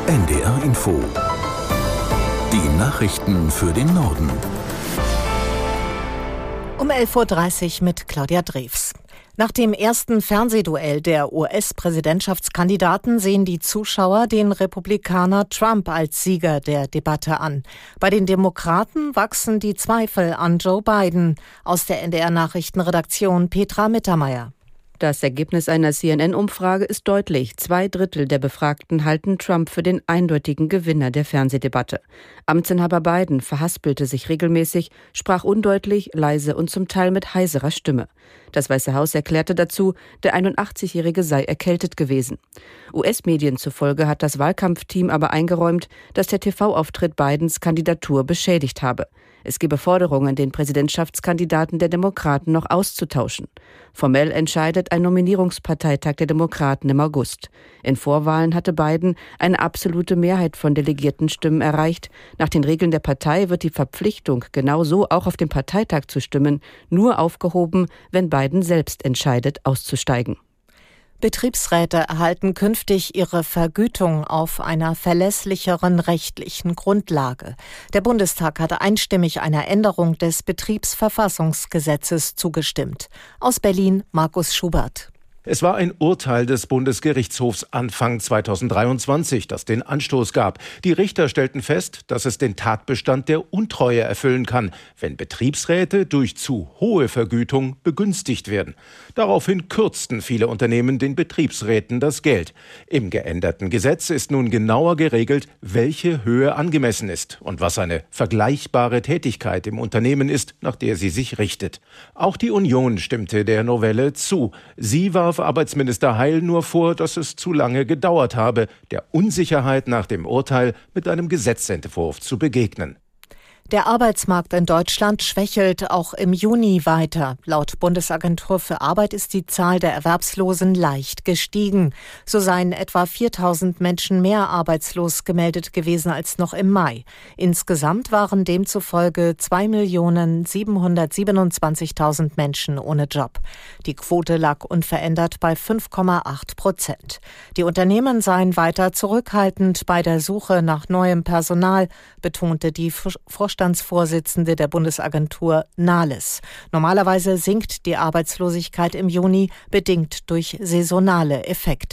NDR Info. Die Nachrichten für den Norden. Um 11.30 Uhr mit Claudia Drews. Nach dem ersten Fernsehduell der US-Präsidentschaftskandidaten sehen die Zuschauer den Republikaner Trump als Sieger der Debatte an. Bei den Demokraten wachsen die Zweifel an Joe Biden. Aus der NDR-Nachrichtenredaktion Petra Mittermeier. Das Ergebnis einer CNN-Umfrage ist deutlich. 2/3 der Befragten halten Trump für den eindeutigen Gewinner der Fernsehdebatte. Amtsinhaber Biden verhaspelte sich regelmäßig, sprach undeutlich, leise und zum Teil mit heiserer Stimme. Das Weiße Haus erklärte dazu, der 81-Jährige sei erkältet gewesen. US-Medien zufolge hat das Wahlkampfteam aber eingeräumt, dass der TV-Auftritt Bidens Kandidatur beschädigt habe. Es gebe Forderungen, den Präsidentschaftskandidaten der Demokraten noch auszutauschen. Formell entscheidet ein Nominierungsparteitag der Demokraten im August. In Vorwahlen hatte Biden eine absolute Mehrheit von Delegiertenstimmen erreicht. Nach den Regeln der Partei wird die Verpflichtung, genauso auch auf dem Parteitag zu stimmen, nur aufgehoben, wenn Biden selbst entscheidet, auszusteigen. Betriebsräte erhalten künftig ihre Vergütung auf einer verlässlicheren rechtlichen Grundlage. Der Bundestag hatte einstimmig einer Änderung des Betriebsverfassungsgesetzes zugestimmt. Aus Berlin Markus Schubert. Es war ein Urteil des Bundesgerichtshofs Anfang 2023, das den Anstoß gab. Die Richter stellten fest, dass es den Tatbestand der Untreue erfüllen kann, wenn Betriebsräte durch zu hohe Vergütung begünstigt werden. Daraufhin kürzten viele Unternehmen den Betriebsräten das Geld. Im geänderten Gesetz ist nun genauer geregelt, welche Höhe angemessen ist und was eine vergleichbare Tätigkeit im Unternehmen ist, nach der sie sich richtet. Auch die Union stimmte der Novelle zu. Sie warf Arbeitsminister Heil nur vor, dass es zu lange gedauert habe, der Unsicherheit nach dem Urteil mit einem Gesetzentwurf zu begegnen. Der Arbeitsmarkt in Deutschland schwächelt auch im Juni weiter. Laut Bundesagentur für Arbeit ist die Zahl der Erwerbslosen leicht gestiegen. So seien etwa 4.000 Menschen mehr arbeitslos gemeldet gewesen als noch im Mai. Insgesamt waren demzufolge 2.727.000 Menschen ohne Job. Die Quote lag unverändert bei 5,8%. Die Unternehmen seien weiter zurückhaltend bei der Suche nach neuem Personal, betonte die Vorstandsvorsitzende der Bundesagentur Nahles. Normalerweise sinkt die Arbeitslosigkeit im Juni, bedingt durch saisonale Effekte.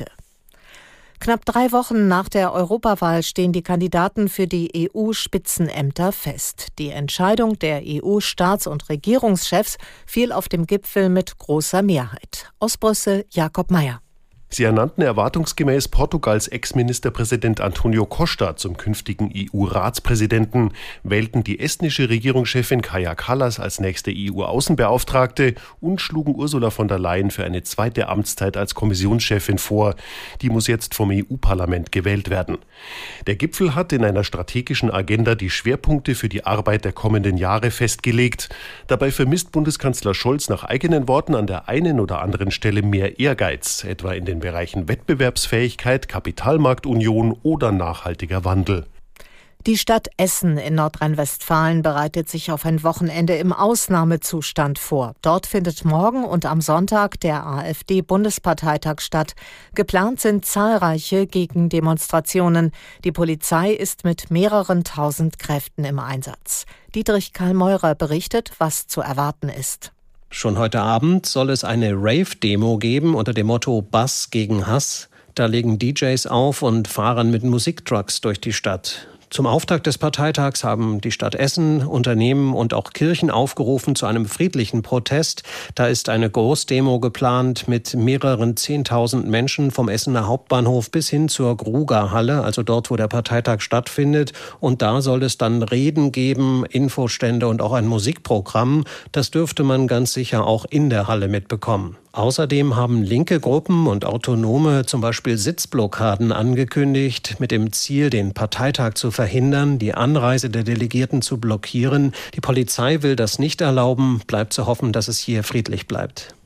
Knapp 3 Wochen nach der Europawahl stehen die Kandidaten für die EU-Spitzenämter fest. Die Entscheidung der EU-Staats- und Regierungschefs fiel auf dem Gipfel mit großer Mehrheit. Aus Brüssel Jakob Mayer. Sie ernannten erwartungsgemäß Portugals Ex-Ministerpräsident Antonio Costa zum künftigen EU-Ratspräsidenten, wählten die estnische Regierungschefin Kaja Kallas als nächste EU-Außenbeauftragte und schlugen Ursula von der Leyen für eine zweite Amtszeit als Kommissionschefin vor. Die muss jetzt vom EU-Parlament gewählt werden. Der Gipfel hat in einer strategischen Agenda die Schwerpunkte für die Arbeit der kommenden Jahre festgelegt. Dabei vermisst Bundeskanzler Scholz nach eigenen Worten an der einen oder anderen Stelle mehr Ehrgeiz, etwa in den Bereichen Wettbewerbsfähigkeit, Kapitalmarktunion oder nachhaltiger Wandel. Die Stadt Essen in Nordrhein-Westfalen bereitet sich auf ein Wochenende im Ausnahmezustand vor. Dort findet morgen und am Sonntag der AfD-Bundesparteitag statt. Geplant sind zahlreiche Gegendemonstrationen. Die Polizei ist mit mehreren tausend Kräften im Einsatz. Dietrich Karl Meurer berichtet, was zu erwarten ist. Schon heute Abend soll es eine Rave-Demo geben unter dem Motto Bass gegen Hass. Da legen DJs auf und fahren mit Musiktrucks durch die Stadt. Zum Auftakt des Parteitags haben die Stadt Essen, Unternehmen und auch Kirchen aufgerufen zu einem friedlichen Protest. Da ist eine Großdemo geplant mit mehreren 10.000 Menschen vom Essener Hauptbahnhof bis hin zur Gruger-Halle, also dort, wo der Parteitag stattfindet. Und da soll es dann Reden geben, Infostände und auch ein Musikprogramm. Das dürfte man ganz sicher auch in der Halle mitbekommen. Außerdem haben linke Gruppen und Autonome zum Beispiel Sitzblockaden angekündigt, mit dem Ziel, den Parteitag zu verhindern, die Anreise der Delegierten zu blockieren. Die Polizei will das nicht erlauben, bleibt zu hoffen, dass es hier friedlich bleibt.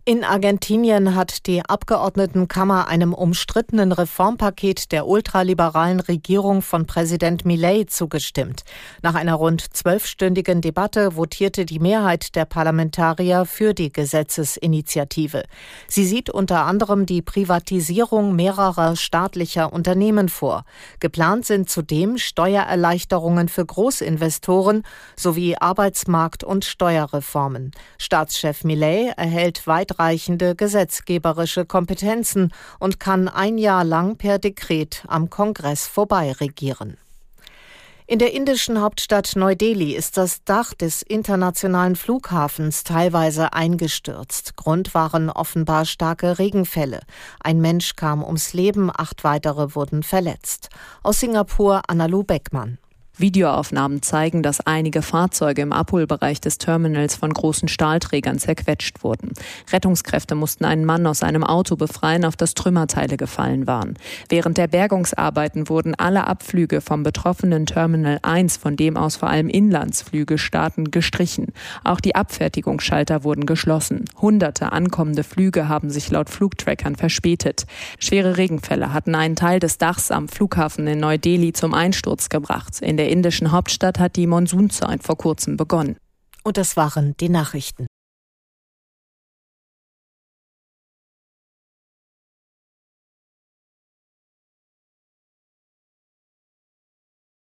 In Argentinien hat die Abgeordnetenkammer einem umstrittenen Reformpaket der ultraliberalen Regierung von Präsident Milei zugestimmt. Nach einer rund 12-stündigen Debatte votierte die Mehrheit der Parlamentarier für die Gesetzesinitiative. Sie sieht unter anderem die Privatisierung mehrerer staatlicher Unternehmen vor. Geplant sind zudem Steuererleichterungen für Großinvestoren sowie Arbeitsmarkt- und Steuerreformen. Staatschef Milei erhält weitreichende gesetzgeberische Kompetenzen und kann ein Jahr lang per Dekret am Kongress vorbei regieren. In der indischen Hauptstadt Neu-Delhi ist das Dach des internationalen Flughafens teilweise eingestürzt. Grund waren offenbar starke Regenfälle. Ein Mensch kam ums Leben, 8 weitere wurden verletzt. Aus Singapur Analu Beckmann. Videoaufnahmen zeigen, dass einige Fahrzeuge im Abholbereich des Terminals von großen Stahlträgern zerquetscht wurden. Rettungskräfte mussten einen Mann aus einem Auto befreien, auf das Trümmerteile gefallen waren. Während der Bergungsarbeiten wurden alle Abflüge vom betroffenen Terminal 1, von dem aus vor allem Inlandsflüge starten, gestrichen. Auch die Abfertigungsschalter wurden geschlossen. Hunderte ankommende Flüge haben sich laut Flugtrackern verspätet. Schwere Regenfälle hatten einen Teil des Dachs am Flughafen in Neu-Delhi zum Einsturz gebracht. In der indischen Hauptstadt hat die Monsunzeit vor kurzem begonnen. Und das waren die Nachrichten.